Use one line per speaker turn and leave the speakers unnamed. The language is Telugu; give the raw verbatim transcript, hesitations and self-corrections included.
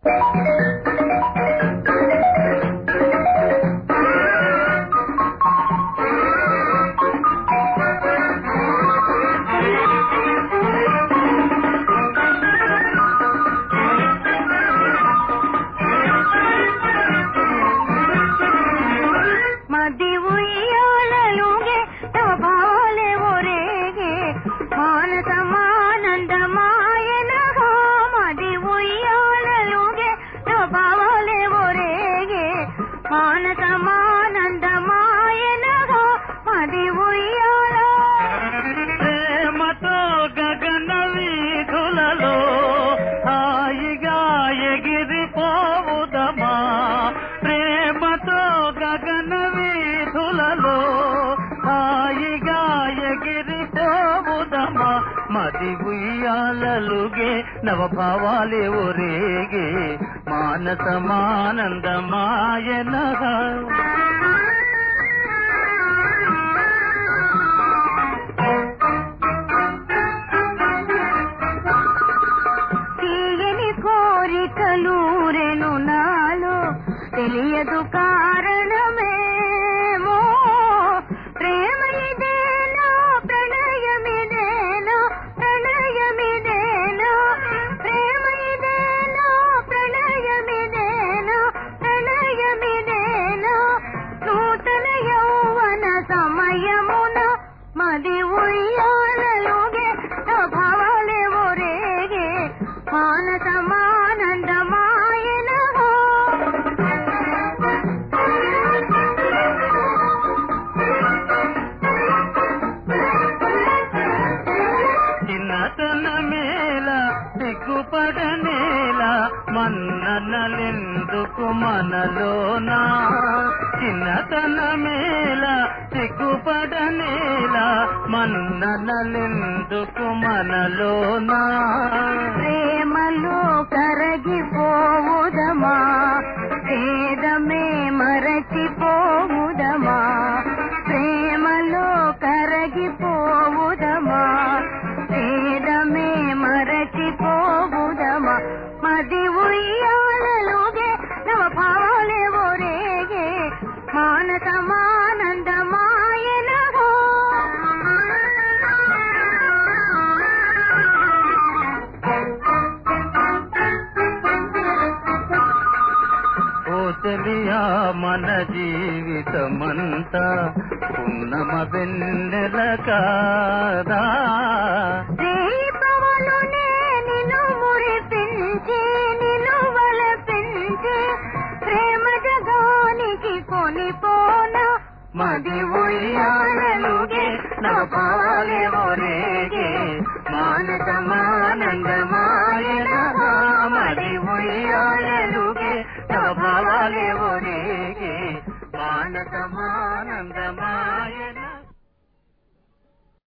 ప్రేమతో గగన వీధులలో హాయిగా ఎగిరిపోవుదమా, ప్రేమతో గగన వీధులలో హాయిగా ఎగిరిపోవుదమా, మది ఉయ్యాలలుగే నవభావాలే ఒరేగే మానసమానందమాయనగా.
కోరికలూరెను నాలో తెలియదు కారణమేమో, ప్రేమ ఇదేనా ప్రణయమిదేనా ప్రణయమిదేనా ప్రేమ ఇదేనా ప్రణయమిదేనా ప్రణయమిదేనా నూతన యౌవన సమయమున మది ఉయ్యాలలోగే భావాలే ఒరేగే మానసమానందమాయనహో.
చిన్నతన మేళ సిగ్గుపడనేల మన్ననలెందుకు మనలోనా, చిన్నతన మేళ సిగ్గుపడనేల మన్ననలెందుకు మనలోనా,
ప్రేమలో కరగిపోవుదమా భేదమే మరచిపోవుదమా, ప్రేమలో కరగిపోవుదమా భేదమే మరచిపోవుదమా, మది ఉయ్యాలలోగే నవభావాలే ఒరేగే మానసమానందమాయనహో.
ఓ తెలియా మన జీవితమంతా పున్నమ వెన్నెల కాదా,
దీపములునే నిన్ను మురిపించి నిన్ను వలపించి ప్రేమ జగానికి కొనిపోన,
మది ఉయ్యాలలుగే నవభావాలే ఒరేగే మానసమానందమాయనగా, మది ఉయ్యాలలుగే నవభావాలే ఒరేగే మానసమానందమాయన.